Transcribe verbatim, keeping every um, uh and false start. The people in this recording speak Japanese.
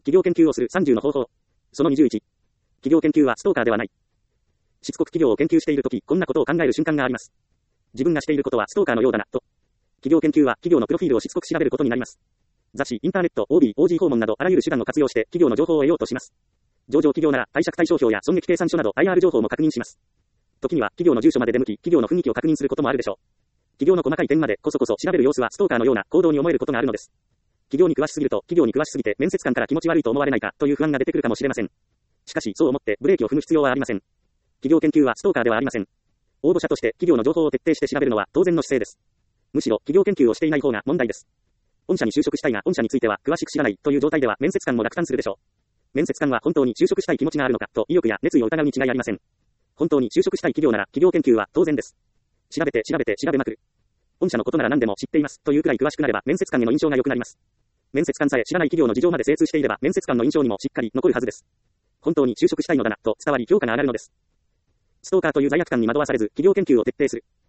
企業研究をするさんじゅうの方法。そのにじゅういち。企業研究はストーカーではない。しつこく企業を研究しているとき、こんなことを考える瞬間があります。自分がしていることはストーカーのようだな、と。企業研究は企業のプロフィールをしつこく調べることになります。雑誌、インターネット、オービー、オージー 訪問などあらゆる手段を活用して企業の情報を得ようとします。上場企業なら貸借対照表や損益計算書など アイアール 情報も確認します。時には企業の住所まで出向き、企業の雰囲気を確認することもあるでしょう。企業の細かい点までこそこそ調べる様子はストーカーのような行動に思えることがあるのです。企業に詳しすぎると企業に詳しすぎて面接官から気持ち悪いと思われないかという不安が出てくるかもしれません。しかしそう思ってブレーキを踏む必要はありません。企業研究はストーカーではありません。応募者として企業の情報を徹底して調べるのは当然の姿勢です。むしろ企業研究をしていない方が問題です。御社に就職したいが御社については詳しく知らないという状態では面接官も落胆するでしょう。面接官は本当に就職したい気持ちがあるのかと意欲や熱意を疑うに違いありません。本当に就職したい企業なら企業研究は当然です。調べて調べて調べまくる。御社のことなら何でも知っていますというくらい詳しくなれば面接官への印象が良くなります。面接官さえ知らない企業の事情まで精通していれば面接官の印象にもしっかり残るはずです。本当に就職したいのだなと伝わり評価が上がるのです。ストーカーという罪悪感に惑わされず企業研究を徹底する。